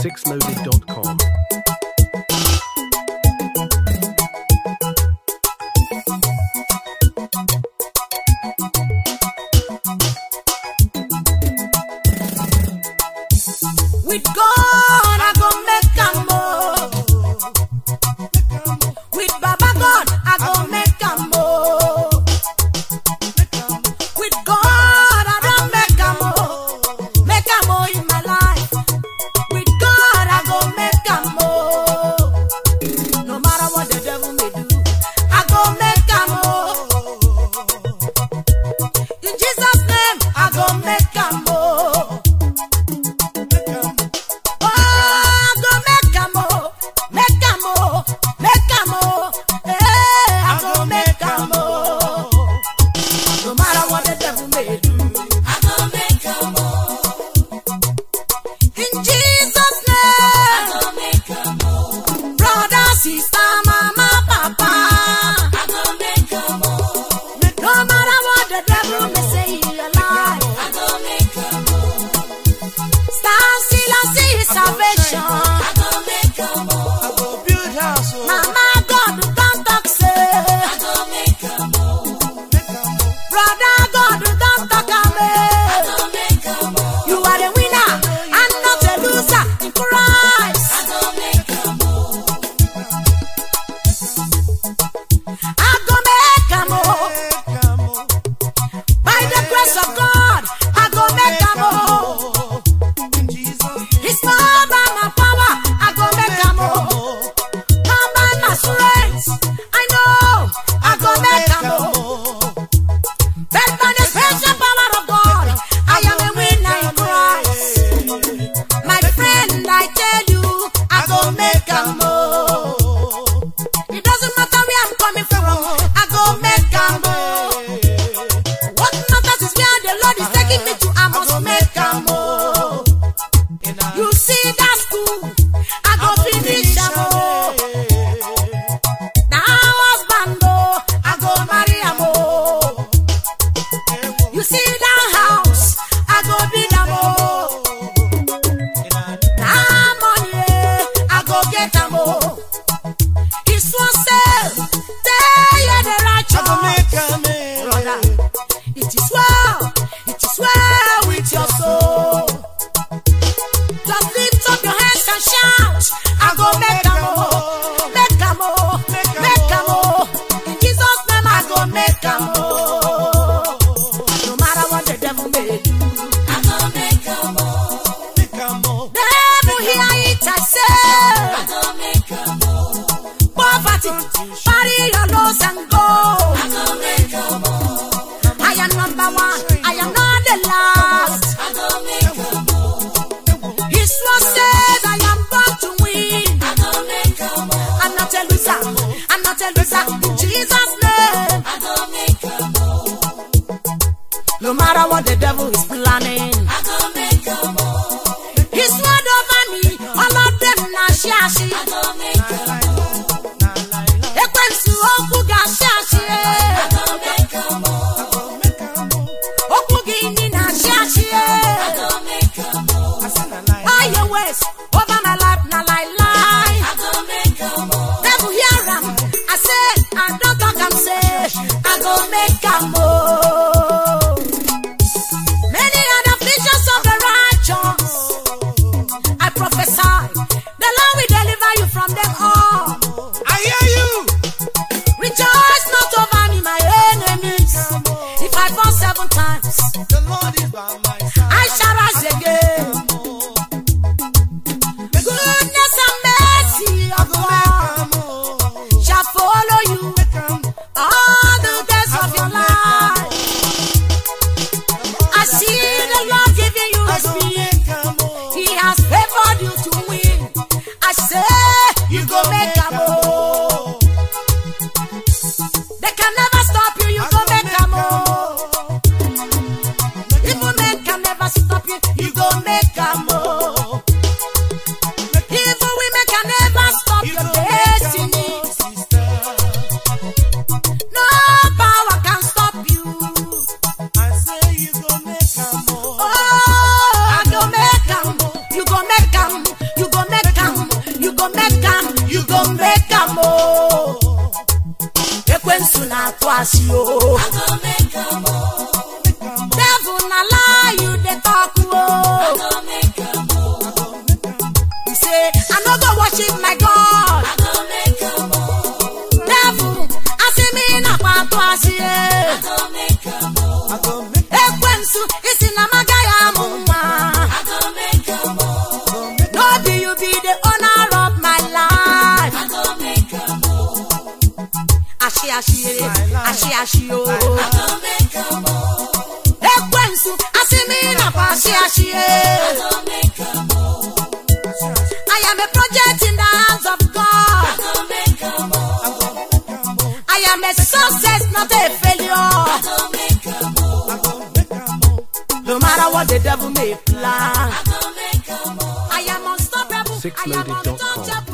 MixLoaded.com. With God, I go make a more. With Baba God, I go make a more. With God, I don't make a more in my life. With God, I go make a more. No matter what the devil may do, I go make a more. In Jesus' name, I go make a more. No matter what the devil is planning, I go make a more. His word over me, all of them na shashi. I go make a more. Ekwensu oku ga shashi. I go make a more. Oku gini na shashi. I go make a more. All your ways over my life na lie. I go make a more. Devil hear am. I say I don't talk am say I go make a more. The Lord is by my side. I shall rise again. Goodness and mercy of God shall follow you all the days of your life. I see the Lord giving you His speed. He has favored you to win. I say you go make a move. They can never stop you. You go make a move. Stop you, you go make a move. Evil women can never stop your destiny. No power can stop you. I say you go make a move. Oh, I go make a move. You go make a move. You go pass you. Devil na lie you dey talk oh. You say I no go worship my God. Devil I see me na pato asie. Ekwensu isi na magaya mumma. No be you be the owner of my life. Ashi oh. Ekwensu asimi na pashi ashi. I am a project in the hands of God. I am a success, not a failure. No matter what the devil may plan, I am unstoppable. I am untouchable.